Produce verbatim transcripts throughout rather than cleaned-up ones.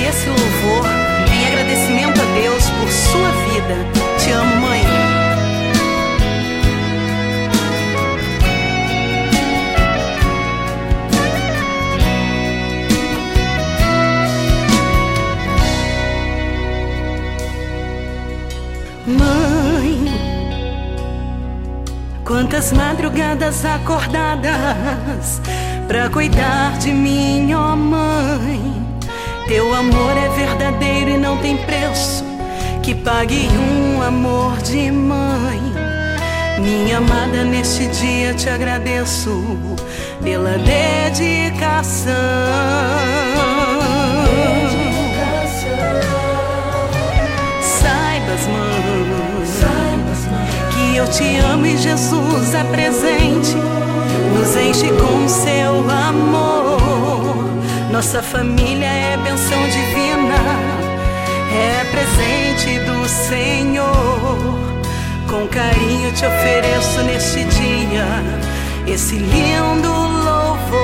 esse louvor em agradecimento a Deus por sua vida. Te amo, mãe. Mãe, quantas madrugadas acordadas pra cuidar de mim, ó mãe. Teu amor é verdadeiro e não tem preço que pague um amor de mãe. Minha amada, neste dia te agradeço pela dedicação. Saibas, mãe, que eu te amo e Jesus é presente, nos enche com seu amor. Nossa família é bênção divina, é presente do Senhor. Com carinho te ofereço neste dia esse lindo louvor.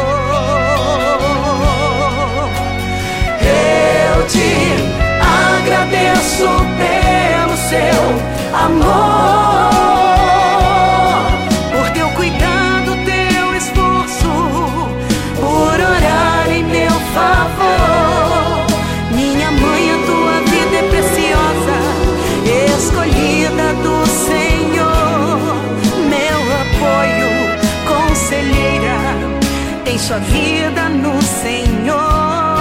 Eu te agradeço pelo seu amor, por teu cuidado, teu esforço, por orar em meu favor. Minha mãe, a tua vida é preciosa, escolhida do Senhor. Meu apoio, conselheira, tem sua vida no Senhor.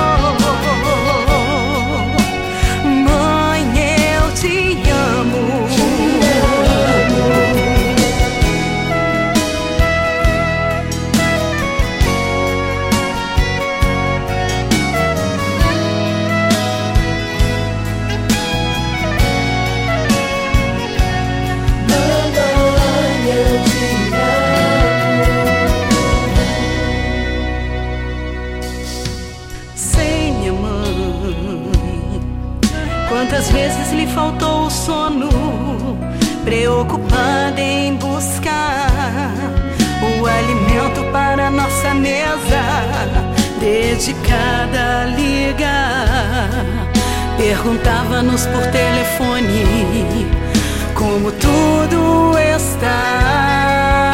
Quantas vezes lhe faltou o sono, preocupada em buscar o alimento para nossa mesa, dedicada a ligar. Perguntava-nos por telefone como tudo está.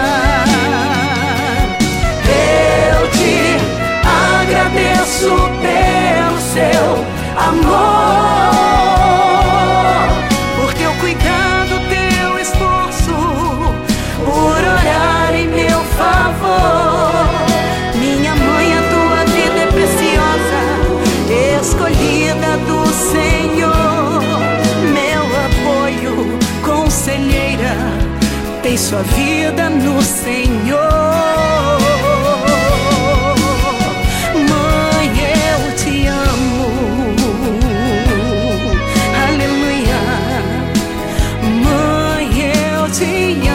Eu te agradeço pelo seu amor, por teu cuidado, teu esforço, por orar em meu favor. Minha mãe, a tua vida é preciosa, escolhida do Senhor. Meu apoio, conselheira, tem sua vida no Senhor. Aleluia, mãe, eu te amo.